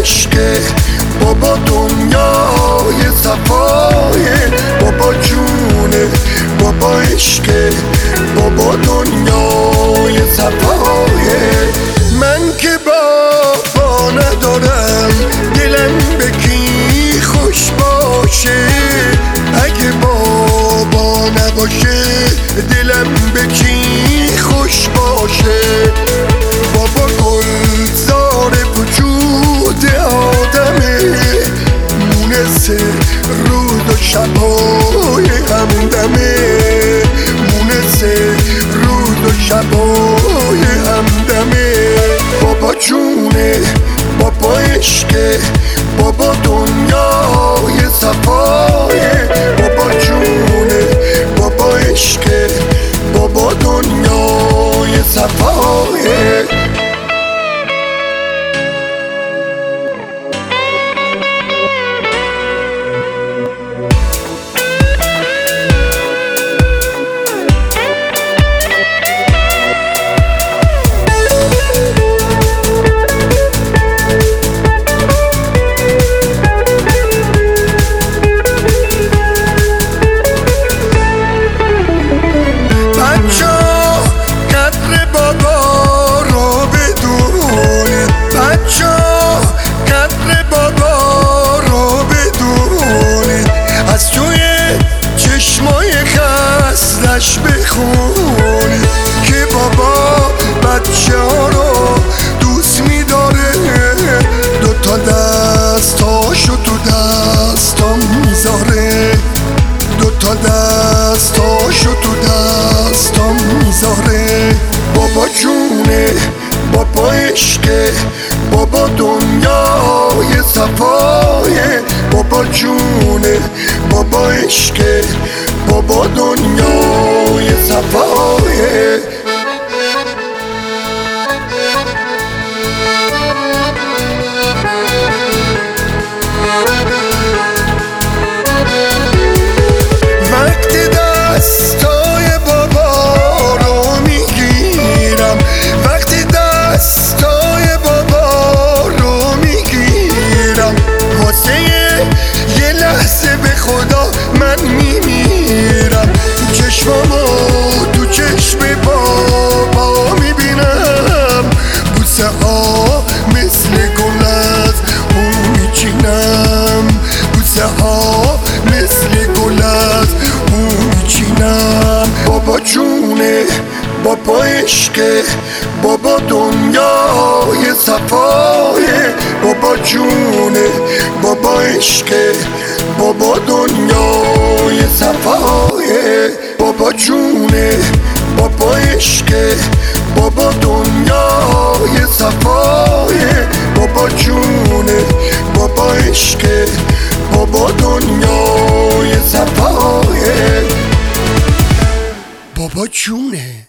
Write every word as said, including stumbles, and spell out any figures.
عشقه، بابا دنیای صفایه، بابا جونه، بابا عشقه، بابا دنیای صفایه. من که بابا ندارم دلم به کی خوش باشه، اگه بابا نباشه دلم به کی خوش باشه. بابا گلزار وجود آدمه، مونس روز و شبای همدمه، مونس روز و شبای همدمه. بابا جونه، بابا عشقه، بابا دنیای صفایه، بابا جونه، بابا عشقه، بابا دنیای صفایه. بخونی که بابا بچه ها رو دوست میداره، دوتا دستاشو تو دستام میذاره، دوتا دستاشو تو دستام میذاره. بابا جونه، بابا عشقه، بابا دنیای صفایه، بابا جونه، بابا عشقه، بابا دنیای صفایه. وقتی دستای بابا رو میگیرم، وقتی دستای بابا رو میگیرم، واسه یه لحظه به خدا من میمیرم. چشمامو تو چشم بابا میبینم، بوسه ها مثل گل از اون میچینم، بوسه ها مثل گل از اون میچینم. بابا جونه، بابا عشقه، بابا دنیای صفایه، بابا جونه، بابا عشقه، بابا دنیای صفایه. بابا جونه، بابا عشقه، بابا دنیای صفایه، بابا جونه، بابا عشقه، بابا دنیای صفایه. بابا جونه.